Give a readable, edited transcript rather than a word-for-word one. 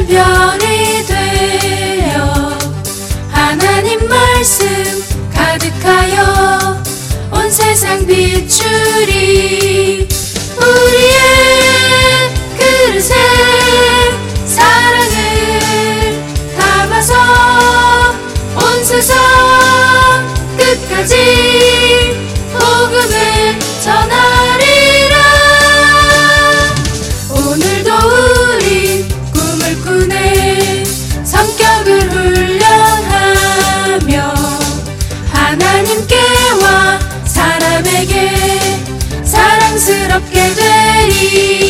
별이 되어 하나님 말씀 가득하여 온 세상 비추리. 우리의 그릇에 사랑을 담아서 온 세상 끝까지 복음을 전하리라. 오늘도 우리 꿈을 꾸네 성격을 훈련하며 하나님께와 사람에게 사랑스럽게 되리.